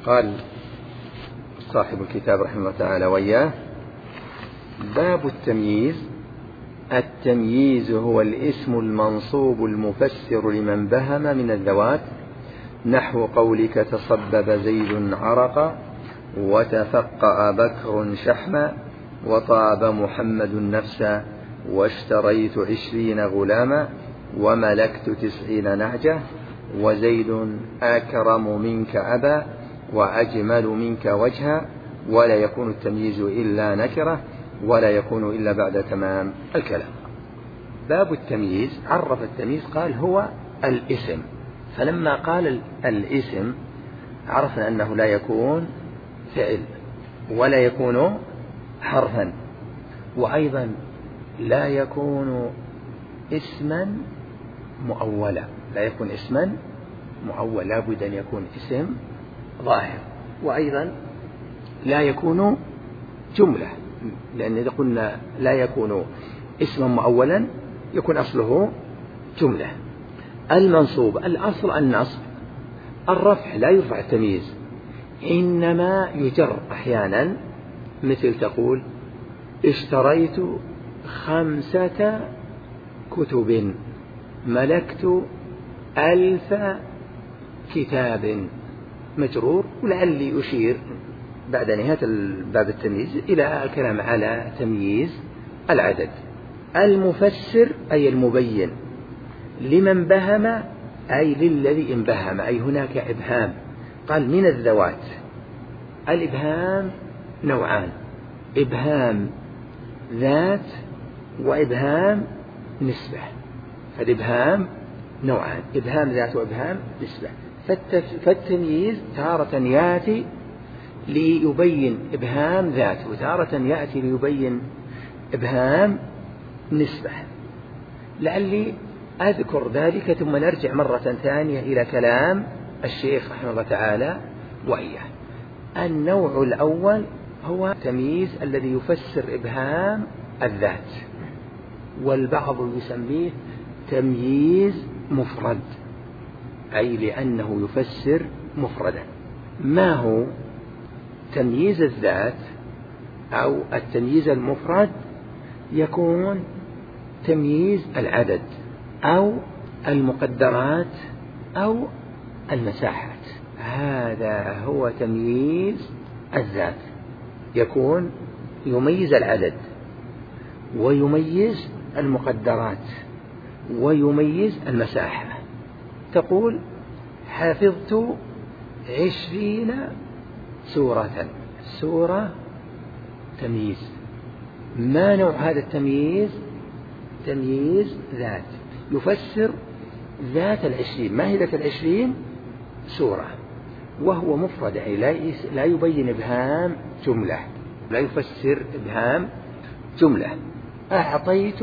قال صاحب الكتاب رحمه الله تعالى وإياه: باب التمييز. التمييز هو الاسم المنصوب المفسر لمن بهم من الذوات، نحو قولك تصبب زيد عرقا، وتفقأ بكر شحما، وطاب محمد نفسا، واشتريت 20 غلاما، وملكت 90 نعجة، وزيد أكرم منك أبا، وأجمل منك وجها. ولا يكون التمييز إلا نكرة، ولا يكون إلا بعد تمام الكلام. باب التمييز، عرف التمييز قال هو الاسم، فلما قال الاسم عرفنا أنه لا يكون فعل ولا يكون حرفا، وأيضا لا يكون اسما مؤولا، لا يكون اسما مؤول، لا بد أن يكون اسم ظاهر، وأيضا لا يكون جملة، لأن إذا قلنا لا يكون اسما مؤولا يكون أصله جملة. المنصوب الأصل النصب، الرفع لا يرفع التمييز، إنما يجر أحيانا، مثل تقول اشتريت 5 كتب، ملكت 1000 كتاب، مجرور، ولعلي أشير بعد نهاية باب التمييز إلى الكلام على تمييز العدد. المفسر أي المبين، لمن بهم أي للذي انبهم، أي هناك إبهام. قال من الذوات، الإبهام نوعان: إبهام ذات وإبهام نسبة. فالإبهام نوعان: إبهام ذات وإبهام نسبة. فالتمييز تارة يأتي ليبين إبهام ذات، وتارة يأتي ليبين إبهام نسبة. لعلي أذكر ذلك ثم نرجع مرة ثانية إلى كلام الشيخ رحمه الله تعالى وإياه. النوع الأول هو تمييز الذي يفسر إبهام الذات، والبعض يسميه تمييز مفرد، أي لأنه يفسر مفردا. ما هو تمييز الذات أو التمييز المفرد؟ يكون تمييز العدد أو المقدرات أو المساحات، هذا هو تمييز الذات. يكون يميز العدد ويميز المقدرات ويميز المساحة. تقول حفظت 20 سورة، سورة تمييز. ما نوع هذا التمييز؟ تمييز ذات، يفسر ذات 20. ما هي ذات 20؟ سورة، وهو مفرد، يعني لا يبين إبهام جملة، لا يفسر إبهام جملة. أعطيت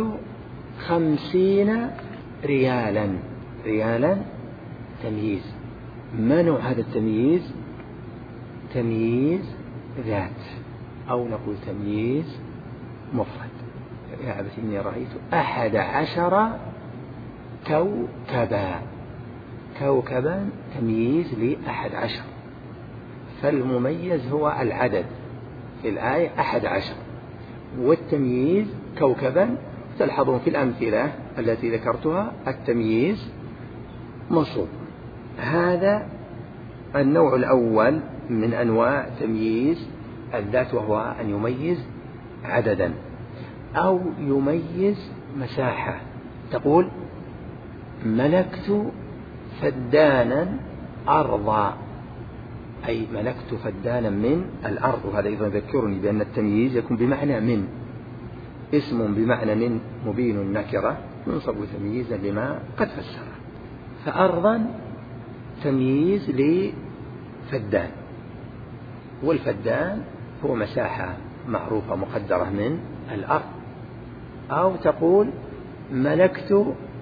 50 ريالا، ريالا تمييز. ما نوع هذا التمييز؟ تمييز ذات، أو نقول تمييز مفرد. يا أبت إني رأيت 11 كوكبا، كوكبا تمييز ل11، فالمميز هو العدد في الآية 11، والتمييز كوكبا. تلحظون في الأمثلة التي ذكرتها التمييز منصوب. هذا النوع الأول من أنواع تمييز الذات، وهو أن يميز عددا أو يميز مساحة. تقول ملكت فدانا أرضا، أي ملكت فدانا من الأرض. وهذا أيضا يذكرني بأن التمييز يكون بمعنى من، اسم بمعنى من مبين النكرة ينصب تمييزا لما قد فسره. فأرضا تمييز لفدان، والفدان هو مساحة معروفة مقدرة من الأرض. أو تقول ملكت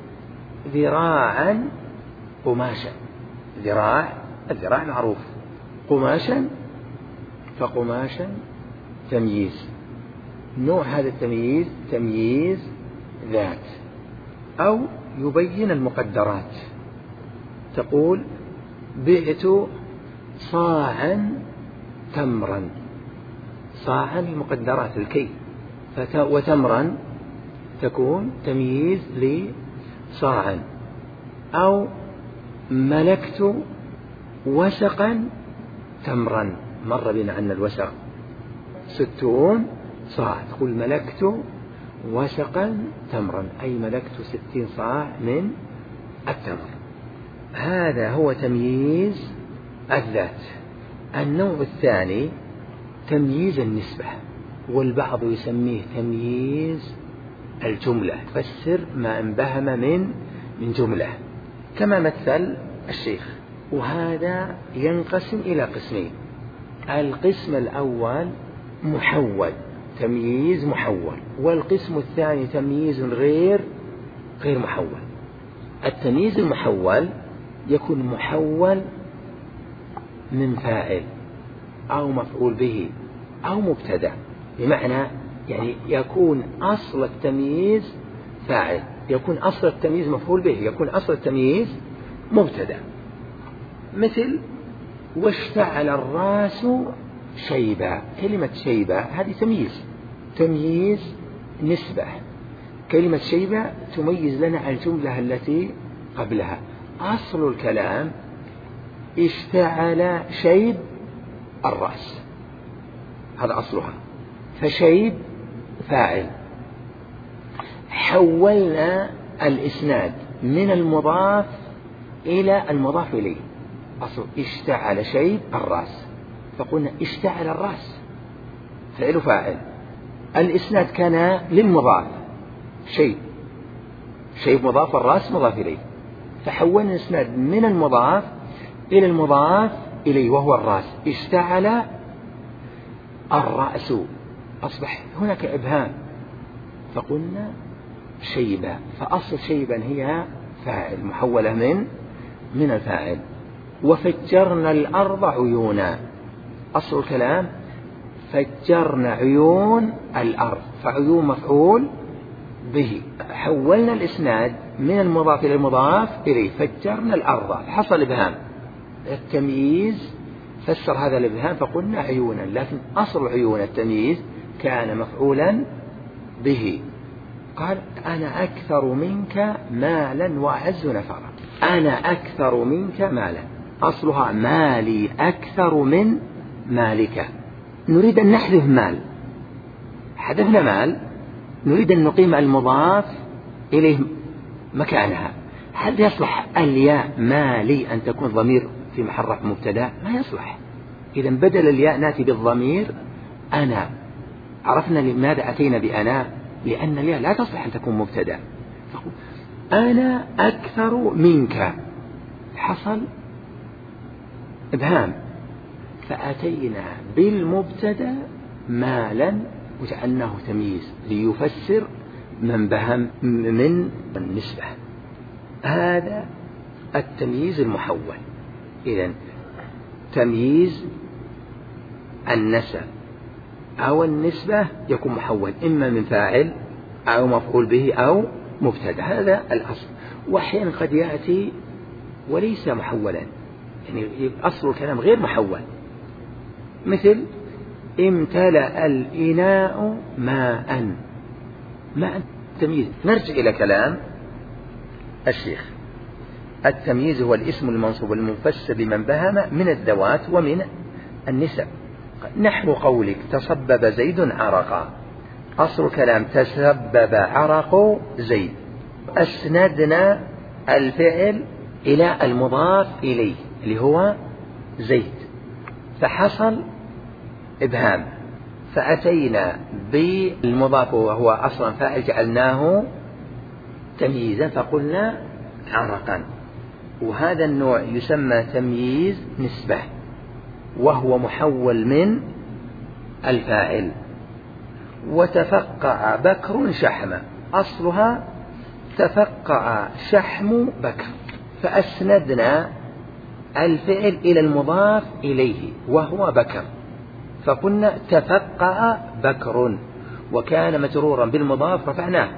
ذراعا قماشا، ذراع، الذراع معروف، قماشا، فقماشا تمييز. نوع هذا التمييز تمييز ذات. أو يبين المقدرات، تقول بعت صاعا تمرا، صاعا المقدرات الكي، وتمرا تكون تمييز لصاعا. أو ملكت وسقا تمرا، مر بنا عن الوسق 60 صاع، تقول ملكت وسقا تمرا أي ملكت 60 صاع من التمر. هذا هو تمييز الذات. النوع الثاني تمييز النسبة، والبعض يسميه تمييز الجملة، فسر ما انبهم من جملة، كما مثل الشيخ. وهذا ينقسم إلى قسمين. القسم الأول محول، تمييز محول، والقسم الثاني تمييز غير محول. التمييز المحول يكون محول من فاعل أو مفعول به أو مبتدأ، بمعنى يعني يكون أصل التمييز فاعل، يكون أصل التمييز مفعول به، يكون أصل التمييز مبتدأ. مثل واشتعل الراس شيبا، كلمة شيبا هذه تمييز نسبة. كلمة شيبا تميز لنا الجملة التي قبلها. أصل الكلام اشتعل شيب الرأس، هذا أصلها، فشيب فاعل. حولنا الإسناد من المضاف إلى المضاف إليه، أصل اشتعل شيب الرأس، فقلنا اشتعل الرأس فعل فاعل. الإسناد كان للمضاف، شيب مضاف، الرأس مضاف إليه، فحولنا الإسناد من المضاف إلى المضاف إليه وهو الرأس. اشتعل الرأس، أصبح هناك إبهام، فقلنا شيبا، فأصل شيبا هي فاعل محولة من الفاعل. وفجرنا الأرض عيونا، أصل الكلام فجرنا عيون الأرض، فعيون مفعول به. حولنا الإسناد من المضاف إلى المضاف إليه، فجرنا الأرض، حصل إبهام. التمييز فسر هذا الإبهام فقلنا عيونا، لكن أصل عيون التمييز كان مفعولا به. قال أنا أكثر منك مالا وأعز نفرا، أنا أكثر منك مالا، أصلها مالي أكثر من مالك. نريد أن نحذف مال، حذفنا مال، نريد أن نقيم المضاف إليه مكانها. هل يصلح الياء مالي أن تكون ضمير في محل رفع مبتدأ؟ ما يصلح. إذا بدل الياء نأتي بالضمير أنا. عرفنا لماذا أتينا بأنا؟ لأن الياء لا تصلح أن تكون مبتدأ. أنا أكثر منك، حصل إبهام، فأتينا بالمبتدأ مالا وجعلناه تمييز ليفسر من بهم من النسبة. هذا التمييز المحول. إذن تمييز النسب أو النسبة يكون محول إما من فاعل أو مفعول به أو مبتدأ، هذا الأصل. وأحيانا قد يأتي وليس محولا، يعني أصل الكلام غير محول، مثل امتلأ الإناء ماء، تمييز. نرجع إلى كلام الشيخ. التمييز هو الاسم المنصوب المفسر لمن بهم من الذوات ومن النسب، نحو قولك تصبب زيد عرقا، أصل كلام تسبب عرق زيد. أسندنا الفعل إلى المضاف إليه اللي هو زيد، فحصل إبهام، فأتينا بالمضاف وهو أصلا فاعل جعلناه تمييزا فقلنا عرقا. وهذا النوع يسمى تمييز نسبة، وهو محول من الفاعل. وتفقع بكر شحم، أصلها تفقع شحم بكر، فأسندنا الفعل إلى المضاف إليه وهو بكر، فقلنا تفقع بكر، وكان مجرورا بالمضاف رفعناه،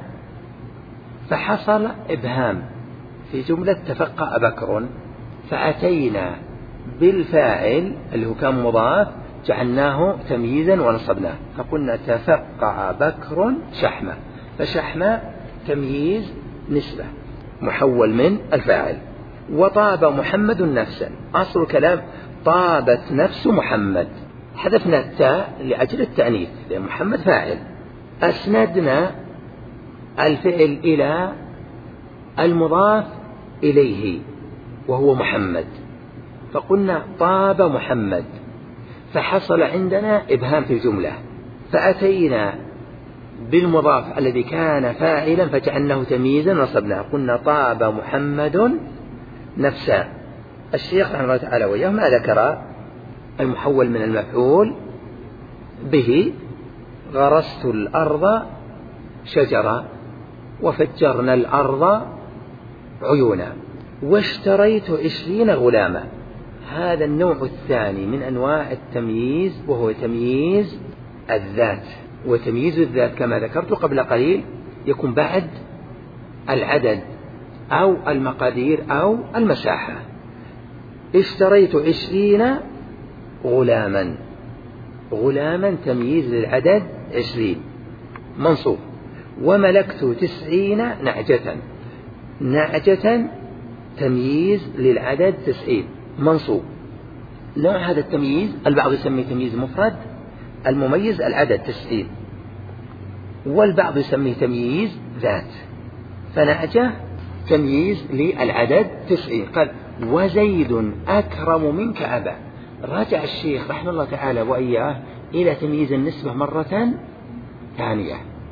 فحصل إبهام في جملة تفقع بكر، فأتينا بالفاعل اللي هو كان مضاف جعلناه تمييزا ونصبناه، فقلنا تفقع بكر شحمة، فشحمة تمييز نسبة محول من الفاعل. وطاب محمد نفسا، أصل الكلام طابت نفس محمد، حذفنا التاء لأجل التأنيث لأن محمد فاعل. أسندنا الفعل إلى المضاف إليه وهو محمد، فقلنا طاب محمد، فحصل عندنا إبهام في الجملة، فأتينا بالمضاف الذي كان فاعلا فجعلناه تمييزا ونصبناه، قلنا طاب محمد نفسا. الشيخ رحمه الله تعالى وإياه ما ذكر المحول من المفعول به: غرست الأرض شجرا، وفجرنا الأرض عيونا، واشتريت 20 غلاما. هذا النوع الثاني من أنواع التمييز، وهو تمييز الذات. وتمييز الذات كما ذكرت قبل قليل يكون بعد العدد أو المقادير أو المساحة. اشتريت 20 غلاما، غلاما تمييز للعدد 20 منصوب. وملكت 90 نعجة، نعجة تمييز للعدد 90 منصوب. نوع هذا التمييز البعض يسميه تمييز مفرد، المميز العدد 90، والبعض يسميه تمييز ذات. فنعجة تمييز للعدد 90. قال: وزيد أكرم منك أبا. رجع الشيخ رحمه الله تعالى وإياه إلى تمييز النسبة مرة ثانية: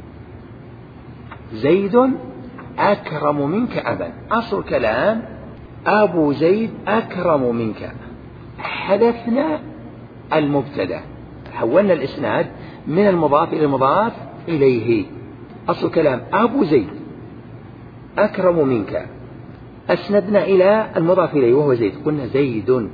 زيد أكرم منك أبا. أصل كلام أبو زيد أكرم منك، حذفنا المبتدأ، حولنا الإسناد من المضاف إلى المضاف إليه. أصل كلام أبو زيد أكرم منك، أسندنا إلى المضاف إليه وهو زيد، قلنا زيد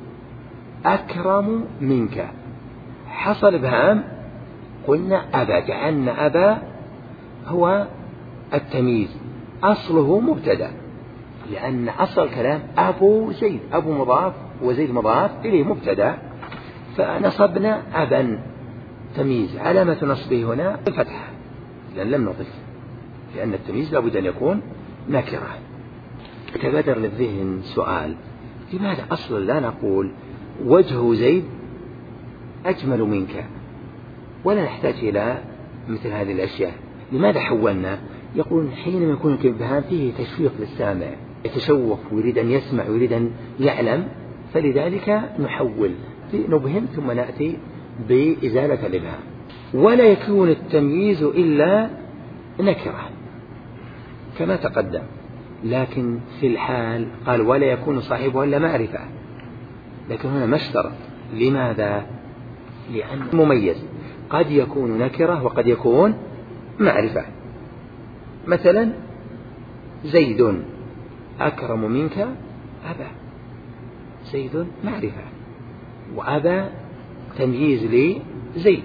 أكرم منك. حصل إبهام، قلنا أبا، جعلنا أبا هو التمييز، أصله مبتدأ، لأن أصل الكلام أبو زيد، أبو مضاف وزيد مضاف إليه مبتدأ، فنصبنا أبا تمييز. علامة نصبه هنا الفتحة لأن لم نضف، لأن التمييز لابد أن يكون نكرة. تبادر للذهن سؤال: لماذا أصلا لا نقول وجه زيد أجمل منك ولا نحتاج إلى مثل هذه الأشياء؟ لماذا حولنا؟ يقول حينما يكون الإبهام فيه تشويق للسامع، يتشوق ويريد أن يسمع ويريد أن يعلم، فلذلك نحول نبهم ثم نأتي بإزالة الإبهام. ولا يكون التمييز إلا نكرة كما تقدم، لكن في الحال قال ولا يكون صاحبه إلا معرفة، لكن هنا ما اشترط. لماذا؟ لأن مميز قد يكون نكرة وقد يكون معرفة. مثلا زيد أكرم منك أبا، زيد معرفة وأبا تمييز لزيد.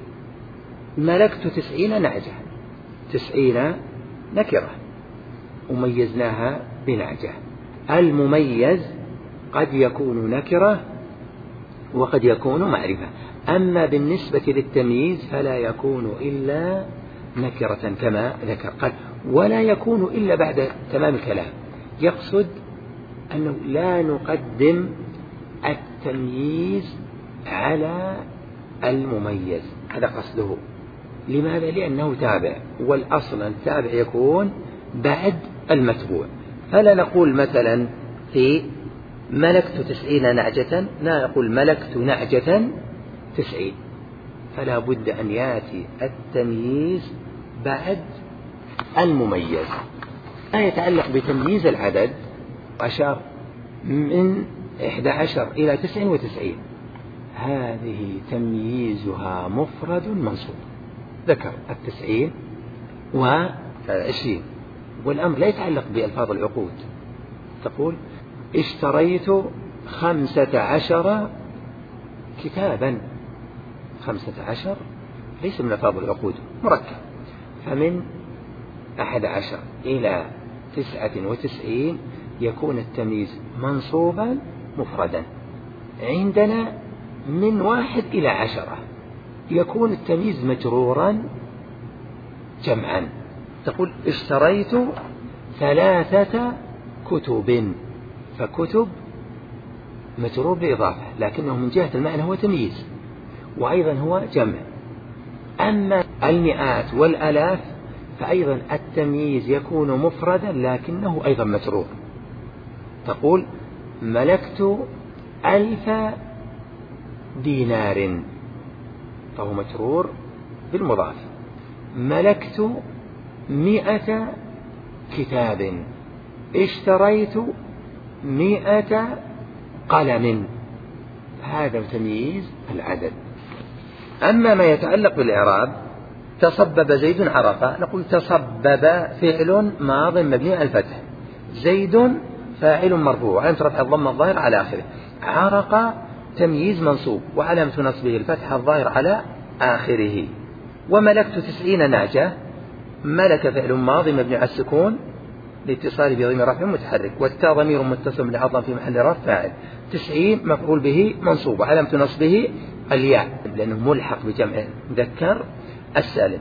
ملكت 90 نعجة، 90 نكرة وميزناها بنعجة. المميز قد يكون نكرة وقد يكون معرفة، أما بالنسبة للتمييز فلا يكون إلا نكرة كما ذكر. قال ولا يكون إلا بعد تمام الكلام، يقصد أنه لا نقدم التمييز على المميز، هذا قصده. لماذا؟ لأنه تابع، والأصل التابع يكون بعد المتبوع. فلا نقول مثلا في ملكت 90 نعجة، لا نقول ملكت نعجة 90، فلا بد أن يأتي التمييز بعد المميز. ما يتعلق بتمييز العدد أشار من 11 إلى 99، هذه تمييزها مفرد منصوب، ذكر 90 و20. والأمر لا يتعلق بألفاظ العقود، تقول اشتريت 15 كتابا، 15 ليس من ألفاظ العقود، مركب. فمن 11 إلى 99 يكون التمييز منصوبا مفردا، عندنا من 1 إلى 10 يكون التمييز مجرورا جمعا. تقول اشتريت 3 كتب، فكتب مجرور بإضافة، لكنه من جهة المعنى هو تمييز وأيضا هو جمع. أما المئات والآلاف فأيضا التمييز يكون مفردا لكنه أيضا مجرور. تقول ملكت 1000 دينار، فهو مجرور بالمضاف. ملكت 100 كتاب، اشتريت 100 قلم، هذا تمييز العدد. أما ما يتعلق بالإعراب، تصبب زيد عرق، نقول تصبب فعل ماض مبني على الفتح، زيد فاعل مرفوع علامة رفع الضمة الظاهر على آخره، عرق تمييز منصوب وعلامة نصبه الفتح الظاهر على آخره. وملكت 90 نعجة، ملك فعل ماضي مبني على السكون لاتصال بضمير رفع متحرك، والتاء ضمير متصل بالعظم في محل رفع فاعل، 90 مفعول به منصوب وعلامة نصبه الياء لأنه ملحق بجمع مذكر السالم.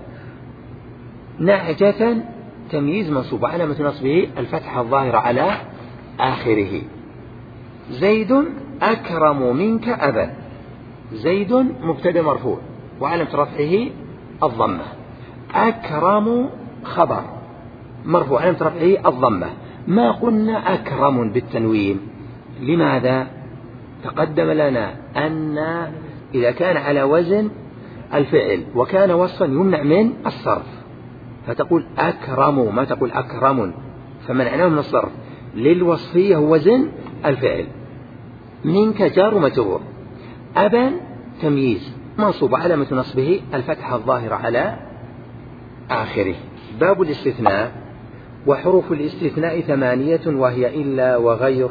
نعجة تمييز منصوب وعلامة نصبه الفتح الظاهر على آخره. زيد أكرم منك أبا، زيد مبتدأ مرفوع وعلامة رفعه الضمة، أكرم خبر مرفوع علامة رفعه الضمة. ما قلنا أكرم بالتنوين، لماذا؟ تقدم لنا أن إذا كان على وزن الفعل وكان وصفا يمنع من الصرف، فتقول أكرم ما تقول أكرم، فمنعناه من الصرف. للوصفية هو وزن الفعل. منك جار ومجرور، أبا تمييز منصوب علامة نصبه الفتحة الظاهرة على آخره. باب الاستثناء. وحروف الاستثناء 8 وهي إلا وغير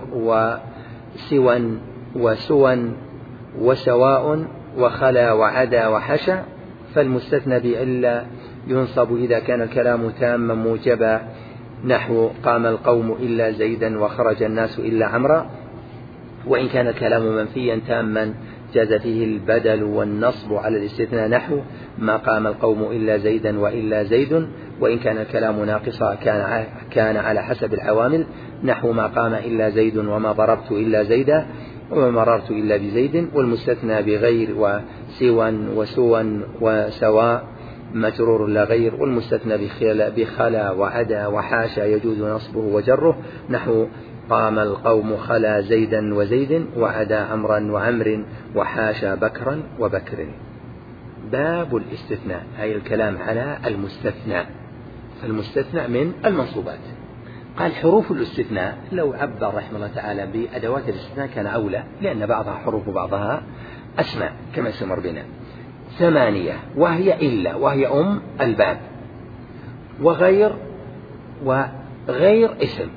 وسوى وسوى وسواء وخلا وعدا وحشا. فالمستثنى بإلا ينصب إذا كان الكلام تاما موجبا، نحو قام القوم إلا زيدا وخرج الناس إلا عمرا. وإن كان الكلام منفيا تاما جاز فيه البدل والنصب على الاستثناء، نحو ما قام القوم إلا زيدا وإلا زيد. وإن كان الكلام ناقصا كان على حسب العوامل، نحو ما قام إلا زيد وما ضربت إلا زيدا وما مررت إلا بزيد. والمستثنى بغير وسوى وسوى وسواء مجرور لا غير. والمستثنى بخلا وعدا وحاشا يجوز نصبه وجره، نحو قام القوم خلا زيدا وزيد وعدا عمرا وعمر وحاشا بكرا وبكر. باب الاستثناء أي الكلام على المستثنى، فالمستثنى من المنصوبات. قال حروف الاستثناء، لو عبر رحمه الله تعالى بأدوات الاستثناء كان أولى، لأن بعضها حروف وبعضها أسماء كما سمر بنا. 8 وهي إلا وهي أم الباب، وغير اسم،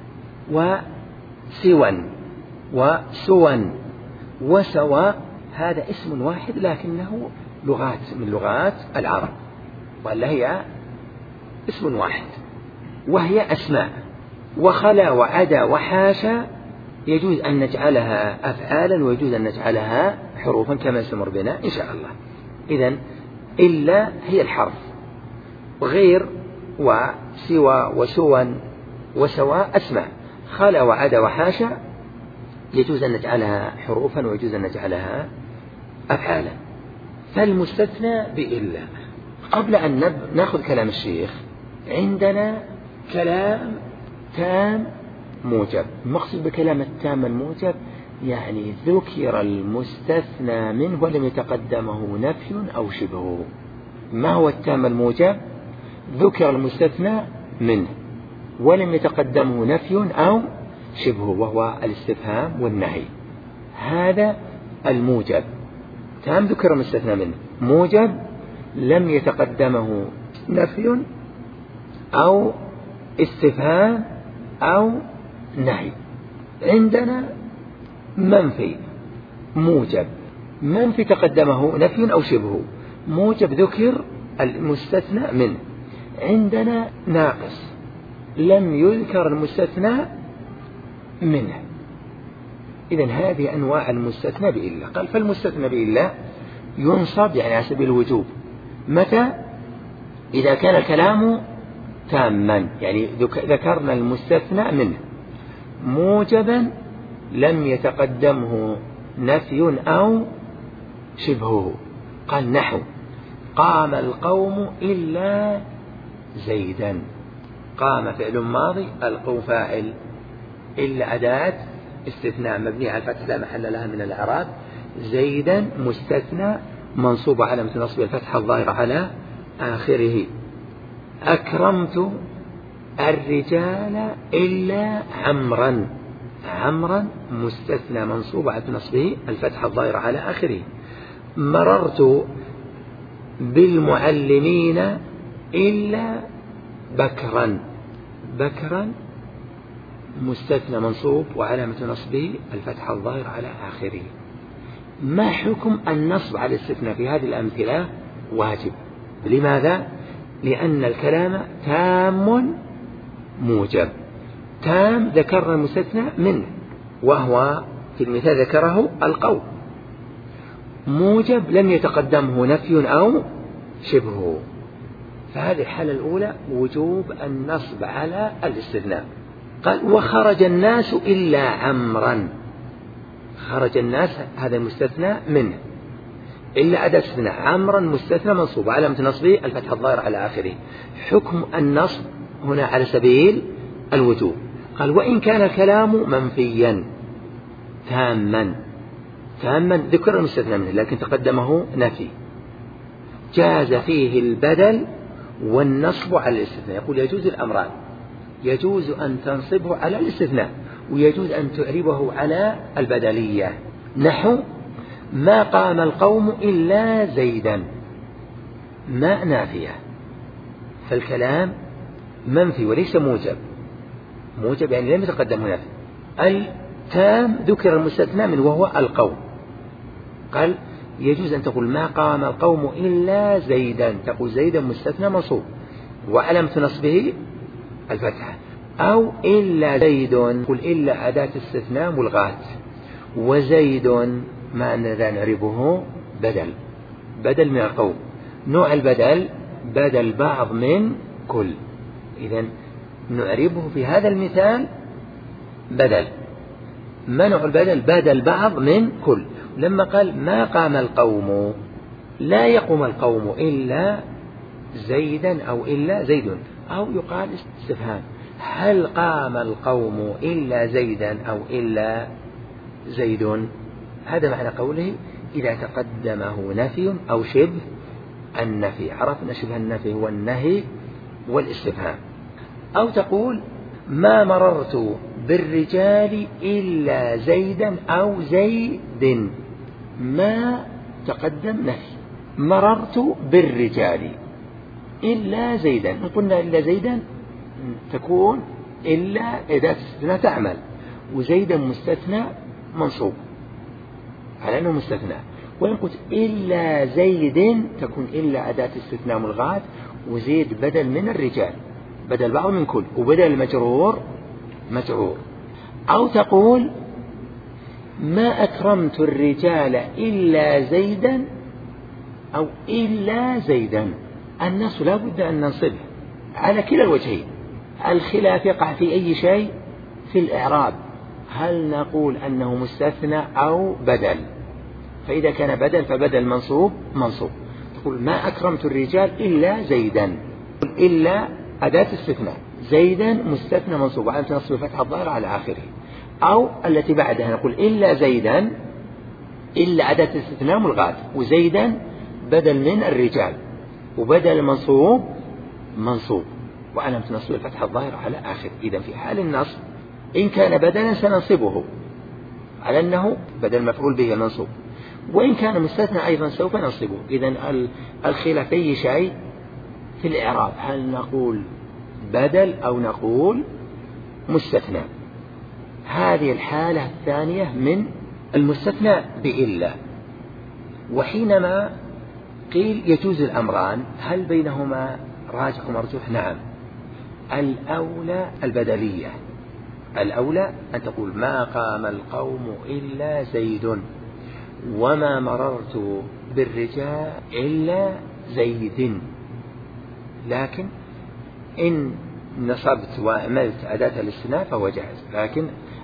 وسوى وسوى وسواء، هذا اسم واحد لكنه لغات من لغات العرب، ولا هي اسم واحد وهي أسماء. وخلا وعدا وحاشا يجوز أن نجعلها أفعالا ويجوز أن نجعلها حروفا كما سمر بنا إن شاء الله. إذن إلا هي الحرف، غير وسوى وسوى وسواء أسماء، خلا وعدا وحاشا يجوز أن نجعلها حروفا ويجوز أن نجعلها أفعالا. فالمستثنى بإلا. قبل أن نأخذ كلام الشيخ، عندنا كلام تام موجب. المقصد بكلام التام الموجب يعني ذكر المستثنى منه ولم يتقدمه نفي أو شبهه. ما هو التام الموجب؟ ذكر المستثنى منه ولم يتقدمه نفي أو شبهه، وهو الاستفهام والنهي، هذا الموجب. تام ذكر المستثنى منه، موجب لم يتقدمه نفي أو استفهام أو نهي. عندنا منفي موجب، منفي تقدمه نفي أو شبهه، موجب ذكر المستثنى منه. عندنا ناقص لم يذكر المستثنى منه، إذن هذه أنواع المستثنى بإلا. قال فالمستثنى بإلا ينصب يعني على سبيل الوجوب متى؟ إذا كان الكلام تاما، يعني ذكرنا المستثنى منه موجبا لم يتقدمه نفي أو شبهه. قال نحو قام القوم إلا زيدا. قام فعل ماضي، القوم فاعل، إلا أداة استثناء مبنية على الفتح لا محل لها من الإعراب، زيدا مستثنى منصوب علامة نصب الفتحة الظاهرة على آخره. أكرمت الرجال إلا عمرا. عمرا مستثنى منصوب على نصبه الفتحة الظاهرة على آخره. مررت بالمعلمين إلا بكرا. بكرا مستثنى منصوب وعلامة نصبه الفتحة الظاهرة على آخره. ما حكم النصب على الاستثناء في هذه الأمثلة؟ واجب. لماذا؟ لأن الكلام تام موجب. تام ذكرنا المستثنى منه وهو في المثال ذكره القول. موجب لم يتقدمه نفي أو شبهه. فهذه الحالة الأولى وجوب النصب على الاستثناء. قال وخرج الناس إلا عمرا. خرج الناس هذا المستثنى منه إلا أداة استثناء. عمرا مستثنى منصوب علامة نصبه الفتحة الظاهرة على آخره. حكم النصب هنا على سبيل الوجوب. قال وإن كان الكلام منفيا تاما. تاما ذكر المستثنى منه لكن تقدمه نفي، جاز فيه البدل والنصب على الاستثناء. يقول يجوز الأمران، يجوز أن تنصبه على الاستثناء ويجوز أن تعربه على البدلية. نحو ما قام القوم إلا زيدا. ما نافية، فالكلام منفي وليس موجب. موجب يعني لم يتقدمه نفي. التام ذكر المستثنى منه وهو القوم. قال يجوز أن تقول ما قام القوم إلا زيدا، تقول زيدا مستثنى منصوب وعلامة نصبه الفتحة. أو إلا زيد، قل إلا أداة استثناء ملغاة، وزيد ما أننا نعربه بدل، بدل من القوم. نوع البدل بدل بعض من كل. إذن نعربه في هذا المثال بدل. ما نوع البدل؟ بدل بعض من كل. لما قال ما قام القوم، لا يقوم القوم إلا زيدا أو إلا زيد، أو يقال استفهام هل قام القوم إلا زيدا أو إلا زيد. هذا معنى قوله إذا تقدمه نفي أو شبه النفي. عرفنا شبه النفي هو النهي والاستفهام. أو تقول ما مررت بالرجال إلا زيدا أو زيد. ما تقدم نفي، مررت بالرجال إلا زيدا. قلنا إلا زيدا تكون إلا أداة استثناء تعمل، وزيدا مستثنى منصوب على أنه مستثنى. وإن قلت إلا زيد تكون إلا أداة استثناء ملغاة، وزيد بدل من الرجال، بدل بعض من كل، وبدل المجرور مجرور. أو تقول ما أكرمت الرجال إلا زيدا أو إلا زيدا. النص لا بد أن ننصبه على كلا الوجهين. الخلاف يقع في أي شيء؟ في الإعراب، هل نقول أنه مستثنى أو بدل؟ فإذا كان بدل فبدل منصوب منصوب. تقول ما أكرمت الرجال إلا زيدا، إلا أداة استثناء، زيدا مستثنى منصوب وعلامة نصب الفتحة الظاهرة على آخره. أو التي بعدها نقول إلا زيدا، إلا أداة استثناء ملغاة، وزيدا بدل من الرجال، وبدل منصوب منصوب وعلامة نصب الفتحة الظاهرة على آخره. إذا في حال النصب إن كان بدلا سننصبه على أنه بدل مفعول به المنصوب، وإن كان مستثنى أيضا سوف ننصبه. إذن الخلاف أي شيء في الإعراب، هل نقول بدل أو نقول مستثنى. هذه الحالة الثانية من المستثنى بإلا. وحينما قيل يجوز الأمران، هل بينهما راجح ومرجوح؟ نعم، الأولى البدلية الأولى أن تقول ما قام القوم إلا زيد، وما مررت بالرجال إلا زيد. لكن إن نصبت وأملت أداة الاستئناف فهو جائز، لكن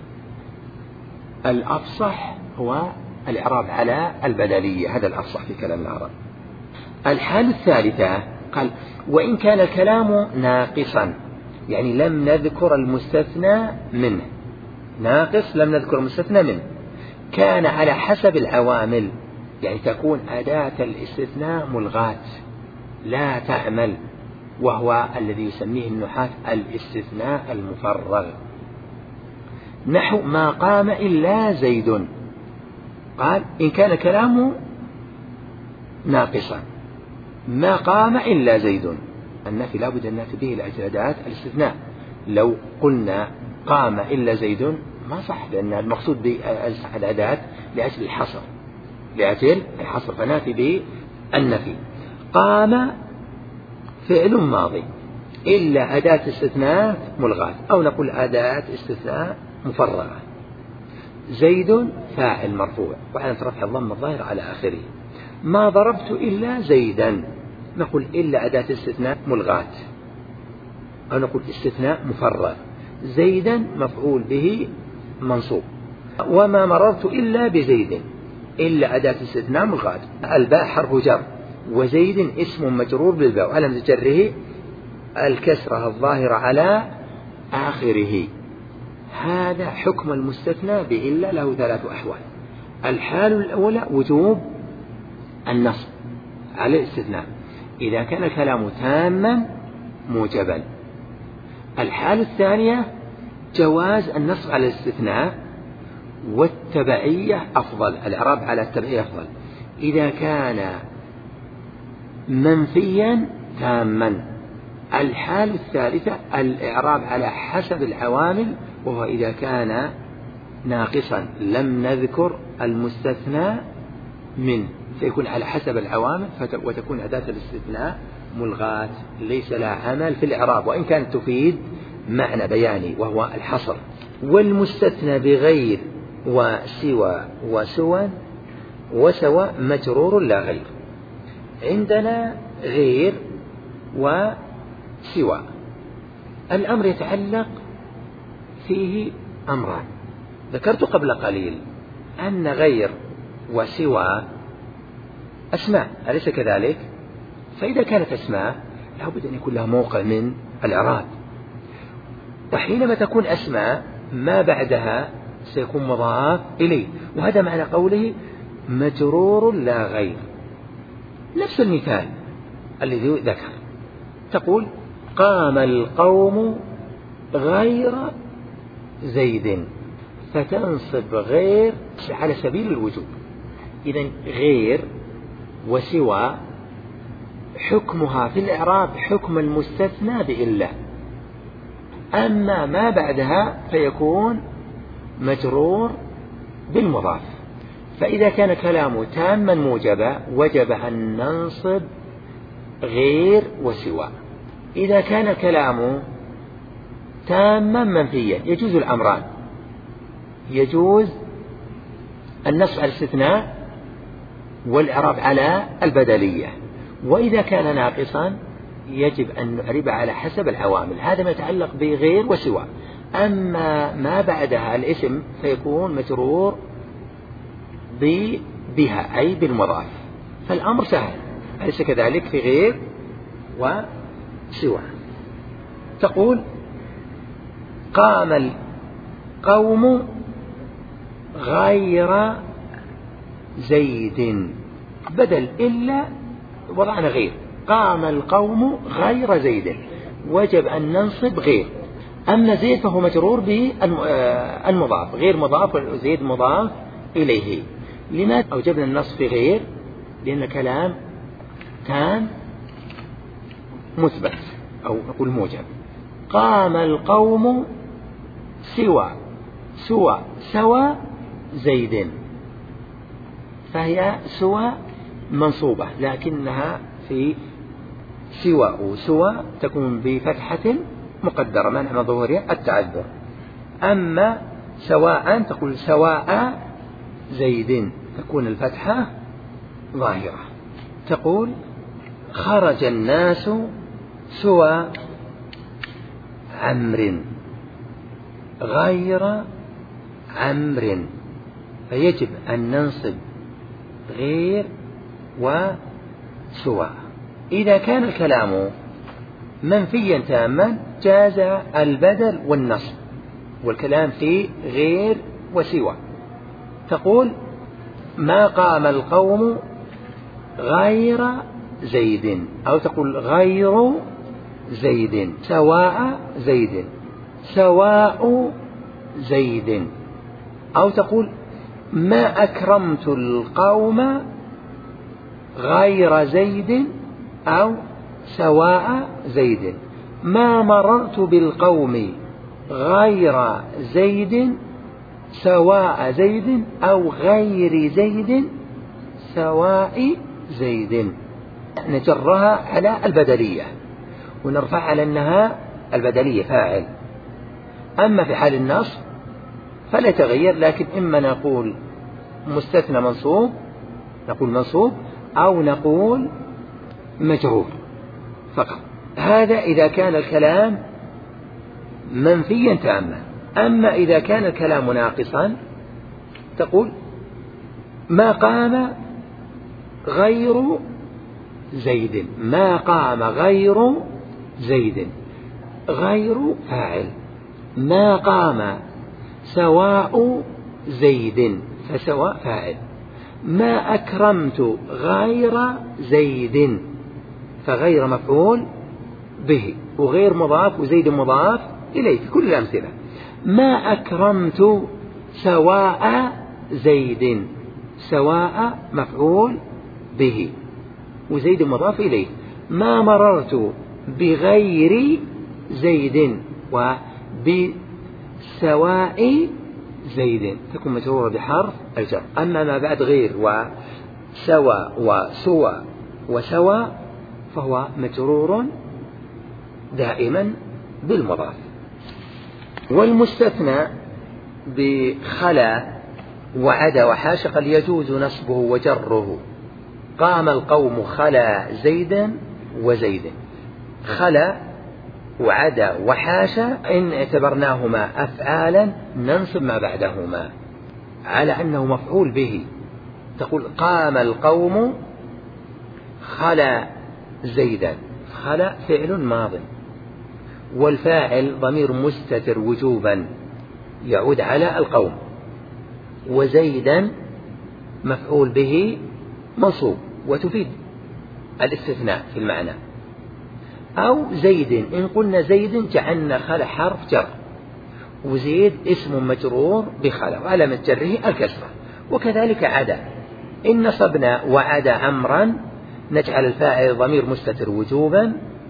الأفصح هو الإعراب على البدلية، هذا الأفصح في كلام العرب. الحالة الثالثة قال وإن كان الكلام ناقصا، يعني لم نذكر المستثنى منه، ناقص لم نذكر المستثنى منه، كان على حسب العوامل، يعني تكون أداة الاستثناء ملغاة لا تعمل، وهو الذي يسميه النحاة الاستثناء المفرغ. نحو ما قام إلا زيد، قال إن كان كلامه ناقصا ما قام إلا زيد، النفي لا بد أن نأتي به لأجل أداة الاستثناء. لو قلنا قام إلا زيد ما صح، لأن المقصود بالأداة لأجل الحصر، لأجل الحصر، فنأتي بالنفي. قام فعل ماضي إلا أداة استثناء ملغاة، أو نقول أداة استثناء مفرغة. زيد فاعل مرفوع وعلامة رفع الضم الظاهر على آخره. ما ضربت إلا زيدا، نقول إلا أداة استثناء ملغاة، أو نقول استثناء مفرغ. زيدا مفعول به منصوب. وما مررت إلا بزيد إلا أداة استثناء ملغاة. الباء حرف جر، وزيد اسم مجرور بالباء وعلامة جره الكسرة الظاهرة على آخره. هذا حكم المستثنى بإلا، له 3 أحوال. الحال الأولى وجوب النصب على الاستثناء إذا كان الكلام تاما موجبا. الحال الثانية جواز النصب على الاستثناء، والتبعية أفضل، الإعراب على التبعية أفضل إذا كان منفيا تاما. الحال الثالثة الإعراب على حسب العوامل، وهو إذا كان ناقصا لم نذكر المستثنى منه، فيكون على حسب العوامل، وتكون أداة الاستثناء ملغاة ليس لها عمل في الإعراب، وإن كانت تفيد معنى بياني وهو الحصر. والمستثنى بغير وسوى وسوى وسوى مجرور لا غير. عندنا غير وسوى، الأمر يتعلق فيه أمران ذكرت قبل قليل، أن غير وسوى أسماء، أليس كذلك؟ فإذا كانت أسماء لابد أن يكون لها موقع من الإعراب، وحينما تكون أسماء ما بعدها سيكون مضاف إليه، وهذا معنى قوله مجرور لا غير. نفس المثال الذي ذكر، تقول قام القوم غير زيد، فتنصب غير على سبيل الوجوب. إذن غير وسوى حكمها في الإعراب حكم المستثنى بإلا، أما ما بعدها فيكون مجرور بالمضاف. فإذا كان كلامه تاما موجبا وجب أن ننصب غير وسوى. إذا كان كلامه تاما منفيا يجوز الأمران، يجوز النصب على الاستثناء والإعراب على البدلية. وإذا كان ناقصا يجب أن نعرب على حسب العوامل، هذا ما يتعلق بغير وسوى. أما ما بعدها الاسم فيكون مجرور بها أي بالمضاف، فالأمر سهل، أليس كذلك في غير وسوى؟ تقول قام القوم غير زيد، بدل إلا وضعنا غير، قام القوم غير زيد، وجب أن ننصب غير. أما زيد فهو مجرور بالمضاف، غير مضاف وزيد مضاف إليه. لماذا أوجبنا النصب في غير؟ لأن كلام تام مثبت، أو نقول موجب. قام القوم سوى زيد، فهي سوى منصوبة، لكنها في سوى تكون بفتحة مقدرة منع ظهورها التعذر. أما سواء تقول سواء زيد، تكون الفتحة ظاهرة. تقول خرج الناس سوى عمرو غير عمرو، فيجب أن ننصب غير وسوى. إذا كان الكلام منفيا تاما جاز البدل والنصب، والكلام في غير وسوى. تقول ما قام القوم غير زيد، أو تقول غير زيد، سواء زيد، سواء زيد، أو تقول ما أكرمت القوم غير زيد أو سواء زيد، ما مررت بالقوم غير زيد سواء زيد أو غير زيد سواء زيد. نجرها على البدلية ونرفع على أنها البدلية فاعل. أما في حال النصب فلا تغير، لكن إما نقول مستثنى منصوب، نقول منصوب، أو نقول مجرور فقط. هذا إذا كان الكلام منفيا تاما. أما إذا كان الكلام ناقصا تقول ما قام غير زيد، ما قام غير زيد، غير فاعل، ما قام سواء زيد فسواء فاعل، ما أكرمت غير زيد فغير مفعول به، وغير مضاف وزيد مضاف إليه في كل الأمثلة. ما أكرمت سواء زيد، سواء مفعول به وزيد مضاف إليه. ما مررت بغير زيد وبسواء زيد تكون مجرورة بحرف الجر. أما ما بعد غير وسوى وسوى وسوى فهو مجرور دائما بالمضاف. والمستثنى بخلا وعدا وحاشا قد يجوز نصبه وجره. قام القوم خلا زيدا وزيدا، خلا وعدا وحاشا إن اعتبرناهما أفعالا ننصب ما بعدهما على أنه مفعول به. تقول قام القوم خلا زيدا، خلا فعل ماض، والفاعل ضمير مستتر وجوبا يعود على القوم، وزيدا مفعول به منصوب وتفيد الاستثناء في المعنى. أو زيد إن قلنا زيد جعلنا خلا حرف جر، وزيد اسم مجرور بخلا وعلامة جره الكسرة. وكذلك عدا إن نصبنا وعدا عمرا نجعل الفاعل ضمير مستتر وجوبا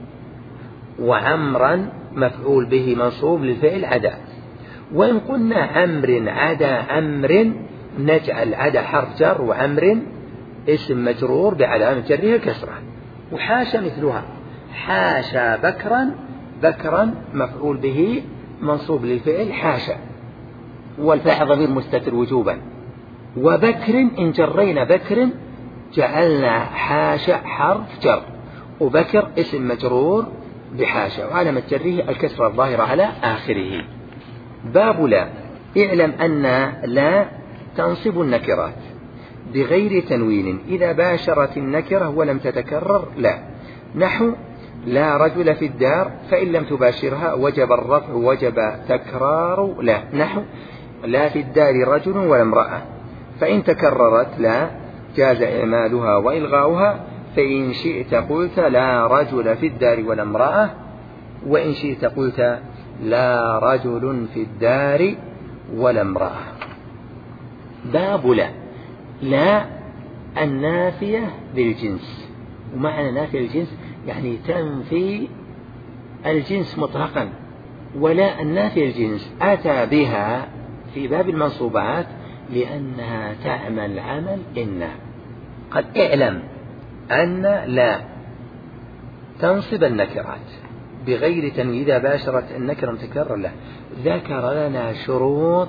وعمرا مفعول به منصوب للفعل عدا. وإن قلنا عمر عدا أمر نجعل عدا حرف جر وعمر اسم مجرور بعلامة جره الكسرة. وحاشا مثلها، حاشا بكرا، بكرا مفعول به منصوب للفعل حاشا والفاعل ضمير مستتر وجوبا. وبكر إن جرينا بكر جعلنا حاشا حرف جر، وبكر اسم مجرور بحاشا وعلامة جره الكسرة الظاهرة على آخره. باب لا. اعلم أن لا تنصب النكرات بغير تنوين إذا باشرت النكرة ولم تتكرر لا، نحو لا رجل في الدار فإن لم تباشرها وجب الرفع وجب تكرار لا، نحو لا في الدار رجل ولا امرأة فإن تكررت لا جاز إعمالها وإلغاؤها، فإن شئت قلت لا رجل في الدار ولا امرأة، وإن شئت قلت لا رجل في الدار ولا امرأة. باب لا. لا النافية للجنس، ومعنى نافية للجنس يعني تنفي الجنس مطلقا. ولا النافية للجنس أتى بها في باب المنصوبات لأنها تعمل عمل إن. قد اعلم أن لا تنصب النكرات بغير تنوين إذا باشرت النكرة متكرر له. ذكر لنا شروط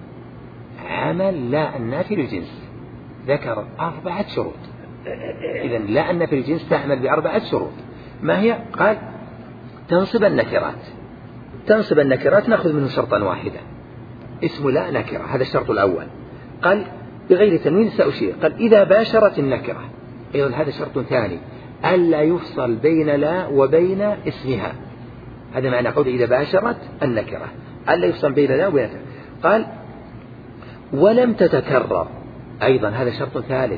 عمل لا النافي للجنس، ذكر 4 شروط. إذن لا النافي للجنس تعمل ب4 شروط. ما هي؟ قال تنصب النكرات. تنصب النكرات نأخذ منه شرطا واحدا، اسم لا نكرة، هذا الشرط الأول. قال بغير تنوين سأشير. قال إذا باشرت النكرة، أيضا هذا شرط ثاني، ألا يفصل بين لا وبين اسمها. هذا معنى قول إذا باشرت النكرة ألا يفصل بين لا وبين اسمها. قال ولم تتكرر، أيضا هذا شرط ثالث،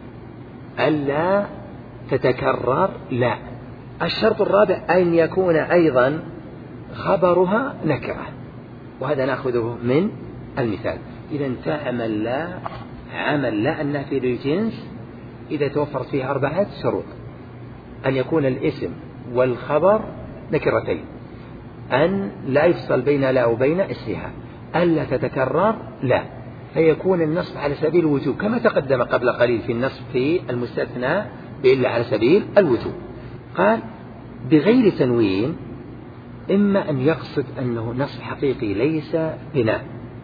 ألا تتكرر لا. الشرط الرابع أن يكون أيضا خبرها نكرة، وهذا نأخذه من المثال. إذا تعمل لا عمل لا النافي للجنس إذا توفرت فيه 4 شروط: أن يكون الاسم والخبر نكرتين، أن لا يفصل بين لا وبين اسمها، ألا تتكرر لا، فيكون النصب على سبيل الوجوب كما تقدم قبل قليل في النصب في المستثنى بإلا على سبيل الوجوب. قال بغير تنوين، إما أن يقصد أنه نصب حقيقي ليس بناء،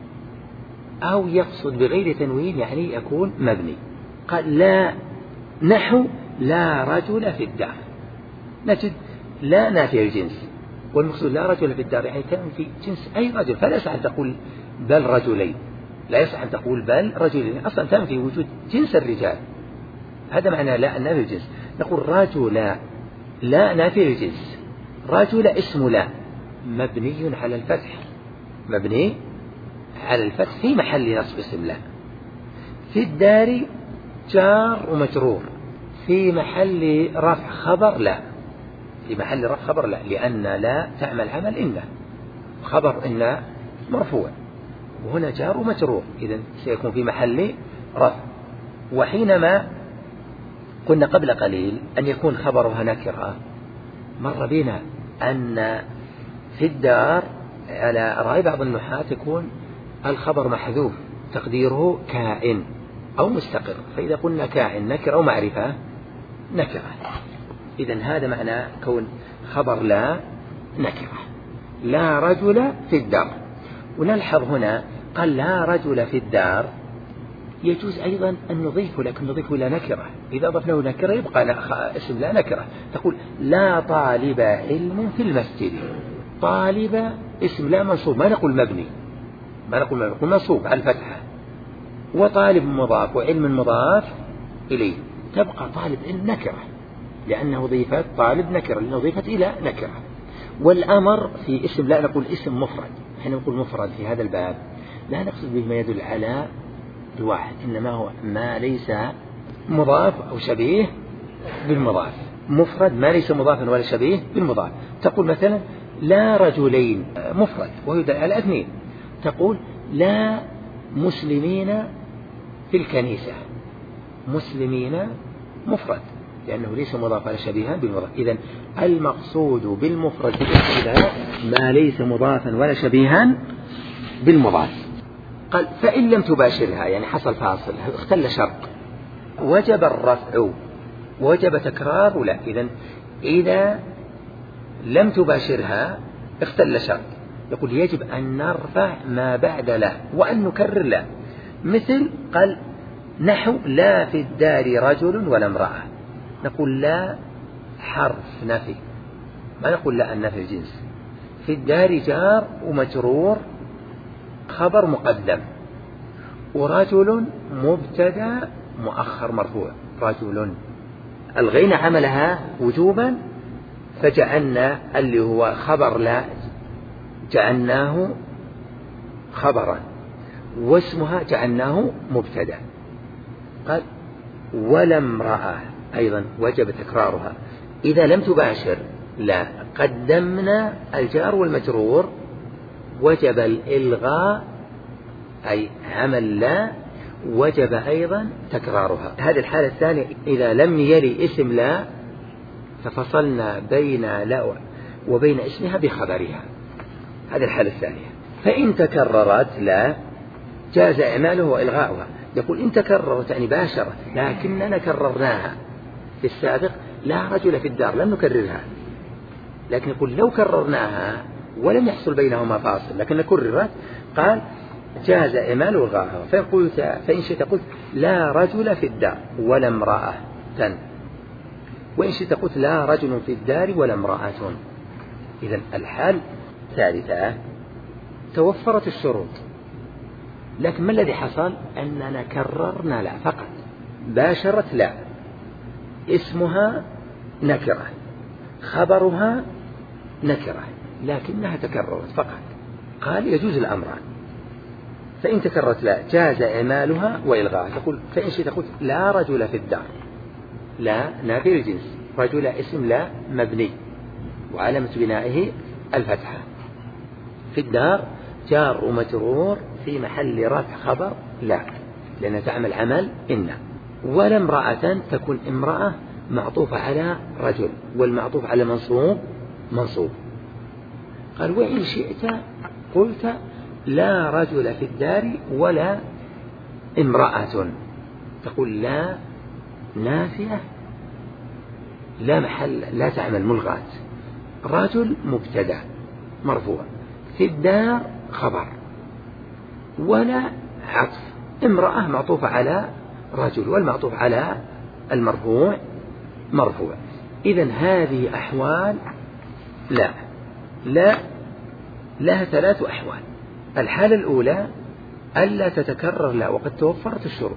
أو يقصد بغير تنوين يعني يكون مبني. قال لا نحو لا رجل في الدار، نجد لا نافية الجنس، والمقصود لا رجل في الدار يعني تنفي جنس أي رجل، فلا يصح أن تقول بل رجلين، لا يصح أن تقول بل رجلين، أصلا تنفي وجود جنس الرجال. هذا معنى لا نافية الجنس. نقول رجل لا نافية الجنس، رجل اسم لا مبني على الفتح، مبني على الفتح في محل نصب اسم لا. في الدار جار ومجرور في محل رفع خبر لا، في محل رفع خبر لا، لأن لا تعمل عمل إن، خبر إن مرفوع، وهنا جار ومجرور، إذن سيكون في محل رفع. وحينما قلنا قبل قليل أن يكون خبرها نكرة، مر بنا أن في الدار على رأي بعض النحاة يكون الخبر محذوف تقديره كائن أو مستقر، فإذا قلنا كائن نكرة أو معرفة نكرة. إذن هذا معنى كون خبر لا نكرة. لا رجل في الدار، ونلحظ هنا قال لا رجل في الدار، يجوز أيضا أن نضيفه، لكن نضيفه إلى نكرة. إذا أضفناه نكرة يبقى اسم لا نكرة. تقول لا طالب علم في المسجد، طالب اسم لا منصوب، ما نقول مبني، ما نقول مبني، نقول منصوب على الفتحة، وطالب مضاف وعلم مضاف إليه، تبقى طالب علم نكرة لأنه ضيفت طالب نكرة، لأنه ضيفت إلى نكرة. والأمر في اسم لا نقول اسم مفرد، حين نقول مفرد في هذا الباب لا نقصد به ما يدل على الواحد، إنما هو ما ليس مضاف أو شبيه بالمضاف، مفرد ما ليس مضافا ولا شبيه بالمضاف. تقول مثلا لا رجلين مفرد ويدل على 2، تقول لا مسلمين في الكنيسة، مسلمين مفرد لأنه ليس مضاف ولا شبيها بالمضاف. إذن المقصود بالمفرد ما ليس مضافا ولا شبيها بالمضاف. قال فإن لم تباشرها، يعني حصل فاصل، اختل شرط، وجب الرفع وجب تكرار لا. إذن إذا لم تباشرها اختل شرط، يقول يجب أن نرفع ما بعد لا وأن نكرر لا. مثل قال نحو لا في الدار رجل ولا امرأة، نقول لا حرف نفي، ما نقول لا النفي الجنس. في الدار جار ومجرور خبر مقدم، ورجل مبتدا مؤخر مرفوع، رجل الغينا عملها وجوبا، فجعلنا اللي هو خبر لا جعلناه خبرا، واسمها جعلناه مبتدا. قال ولا امرأة أيضا وجب تكرارها إذا لم تباشر لا، قدمنا الجار والمجرور، وجب الإلغاء أي عمل لا، وجب أيضا تكرارها. هذه الحالة الثانية إذا لم يلي اسم لا ففصلنا بين لا وبين اسمها بخبرها، هذه الحالة الثانية. فإن تكررت لا جاز إعماله وإلغاؤها. يقول إن تكررت يعني باشرة، لكننا كررناها في السابق لا رجل في الدار لم نكررها، لكن يقول لو كررناها ولم يحصل بينهما فاصل لكن كررت قال جاز إعمال إلغاءها. فإن شئت قلت لا رجل في الدار ولا امرأة، وإن شئت قلت لا رجل في الدار ولا امرأة. إذن الحال الثالثة توفرت الشروط، لكن ما الذي حصل؟ أننا كررنا لا فقط، باشرت لا، اسمها نكرة، خبرها نكرة، لكنها تكررت فقط. قال يجوز الأمران، فإن تكررت لا جاز إعمالها وإلغاءها. تقول فإن شئت قلت لا رجل في الدار، لا نافي الجنس، رجل اسم لا مبني وعلامة بنائه الفتحة، في الدار جار ومجرور في محل رفع خبر لا لأنها تعمل عمل إن. ولا امرأة تكون امرأة معطوفة على رجل والمعطوف على منصوب. قال وإن شئت قلت لا رجل في الدار ولا امرأة، تقول لا نافية لا محل لا تعمل ملغاة، رجل مبتدأ مرفوع، في الدار خبر، ولا عطف، امرأة معطوفة على رجل والمعطوف على المرفوع مرفوع. إذن هذه أحوال لا لها 3 أحوال. الحالة الأولى ألا تتكرر لا وقد توفرت الشروط،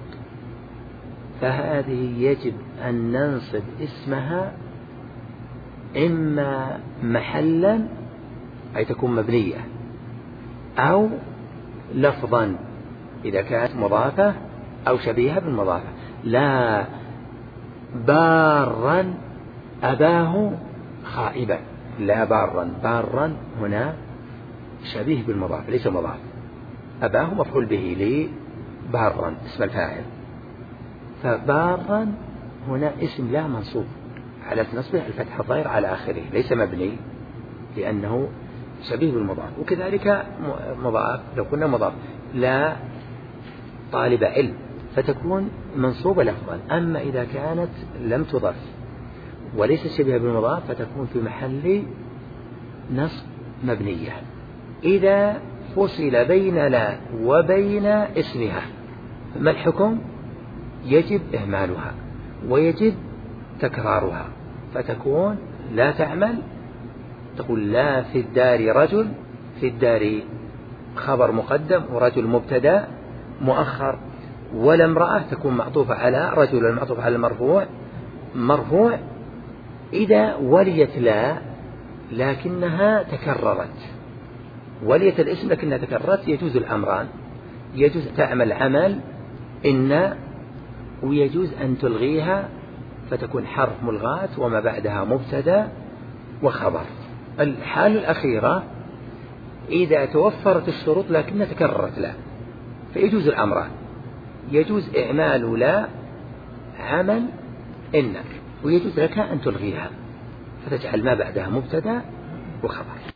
فهذه يجب أن ننصب اسمها إما محلا أي تكون مبنية أو لفظا إذا كانت مضافة أو شبيهة بالمضافة. لا بارا أباه خائبا، لا بارا هنا شبيه بالمضاف ليس مضاف، أباه مفعول به لبارا اسم الفاعل، فبارا هنا اسم لا منصوب على نصبه الفتح الظاهر على آخره ليس مبني لأنه شبيه بالمضاف. وكذلك مضاف لو كنا مضاف لا طالب علم فتكون منصوبة لفظا، أما إذا كانت لم تضف وليس شبيه بالمضاف فتكون في محل نصب مبنية. إذا فصل بين لا وبين اسمها ما الحكم؟ يجب إهمالها ويجب تكرارها، فتكون لا تعمل، تقول لا في الدار رجل، في الدار خبر مقدم ورجل مبتدا مؤخر، ولا امرأة تكون معطوفة على رجل المعطوف على مرفوع إذا وليت لا لكنها تكررت، وليت الاسم لكنها تكررت يجوز الأمران، يجوز تعمل عمل إن ويجوز أن تلغيها فتكون حرف ملغاة وما بعدها مبتدا وخبر. الحالة الأخيرة إذا توفرت الشروط لكنها تكررت لا فيجوز الأمران، يجوز إعمال لا عمل إنك، ويجوز لك أن تلغيها فتجعل ما بعدها مبتدا وخبر.